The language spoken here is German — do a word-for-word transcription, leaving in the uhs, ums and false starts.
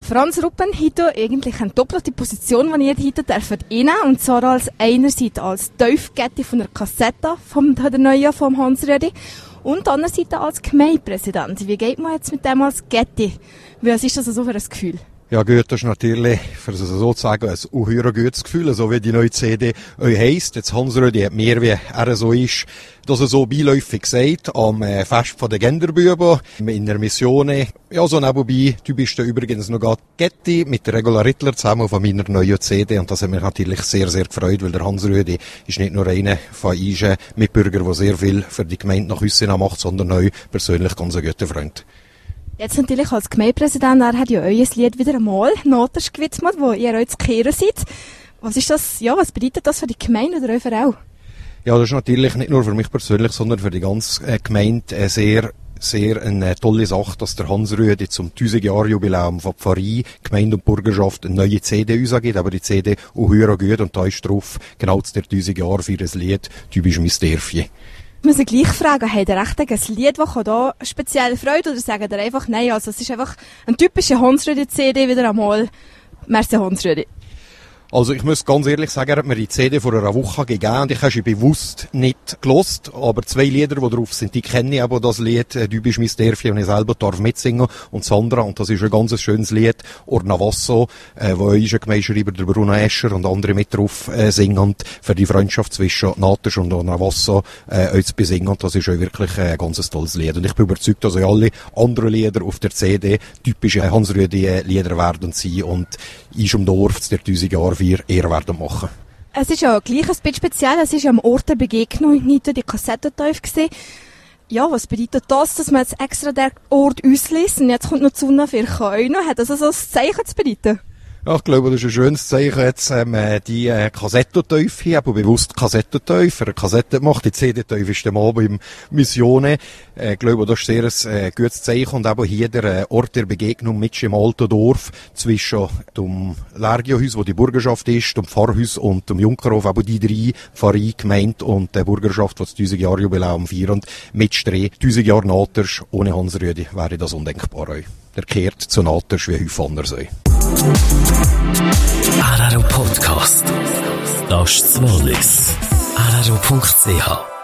Franz Ruppen hat eigentlich eine doppelte Position, die ihr heute dürft innehmen. Und zwar als einerseits als Teufgätti von der Kassette vom der Neuen vom Hans-Rüedi und andererseits als Gemeindepräsident. Wie geht man jetzt mit dem als Gätti? Was ist das so für ein Gefühl? Ja, gut, das ist natürlich, für es so zu sagen, ein unheuer gutes Gefühl, so wie die neue C D euch heisst. Jetzt Hans-Rüedi hat mehr, wie er so ist, dass er so beiläufig sagt, am äh, Fest von den Genderbüben, in der Mission. Ja, so nebenbei, du bist da übrigens noch gerade Gätti mit der Regula Rittler zusammen von meiner neuen C D, und das hat mich natürlich sehr, sehr gefreut, weil der Hans-Rüedi ist nicht nur einer von uns Mitbürgern, der sehr viel für die Gemeinde nach Hüssen macht, sondern auch persönlich ganz ein guter Freund. Jetzt natürlich als Gemeindepräsident, er hat ja euer Lied wieder einmal Notisch gewidmet, wo ihr euch zu kehren seid. Was ist das, ja, was bedeutet das für die Gemeinde oder euch auch? Ja, das ist natürlich nicht nur für mich persönlich, sondern für die ganze äh, Gemeinde äh, sehr, sehr eine tolle Sache, dass der Hans-Rüedi zum tausend-Jahr-Jubiläum von Pfarrei, Gemeinde und Bürgerschaft eine neue C D rausgibt, aber die C D auch höher gut, und da ist drauf, genau zu der tausend Jahre für das Lied, du bist mein Dörfchen. Ich muss gleich fragen, habt ihr echt ein Lied, das da speziell freut, oder sagt ihr einfach, nein, also es ist einfach eine typische Hans-Rüedi-C D wieder einmal. Merci Hans-Rüedi. Also ich muss ganz ehrlich sagen, er hat mir die C D vor einer Woche gegeben und ich habe sie bewusst nicht gelost, aber zwei Lieder, die drauf sind, die kenne ich, aber das Lied «Du bist mein Dörfchen» und ich selber darf mitsingen, und Sandra, und das ist ein ganz schönes Lied, «Orna Vasso», äh, wo unser Gemeindeschreiber, der Bruno Escher, und andere mit drauf äh, singen, für die Freundschaft zwischen Natesch und Orna Vasso äh, euch zu besingen, und das ist auch wirklich ein ganz tolles Lied. Und ich bin überzeugt, dass auch alle anderen Lieder auf der C D typische Hans-Rüedi-Lieder werden sein und «Ist um Dorf» zu der tausend Jahre wir eher werden machen. Es ist ja gleich ein bisschen speziell, es ist ja am Ort der Begegnung nicht die Kassettenteuf gewesen. Ja, was bedeutet das, dass man jetzt extra den Ort ausliest und jetzt kommt noch die Sonne für euch noch? Hat das also ein Zeichen zu bedeuten? Ja, ich glaube, das ist ein schönes Zeichen, jetzt, ähm, die, äh, Kassettenteufel, aber bewusst Kassettenteufel, eine Kassette macht, die C D-Teufel ist dem Abend im Missionen. Äh, ich glaube, das ist sehr ein, äh, gutes Zeichen, und eben hier der äh, Ort der Begegnung mit dem alten Dorf, zwischen dem Lergiohaus, wo die Bürgerschaft ist, dem Pfarrhaus und dem Junkerhof, eben die drei, Pfarrei, Gemeinde und der Bürgerschaft, die das tausend Jahre Jubiläum feiern, mit Streh, tausend Jahre Natesch, ohne Hans-Rüedi wäre das undenkbar. Der kehrt zu Natesch wie häufig anders sei. R R O Podcast. Das ist Wallis. R R O Punkt C H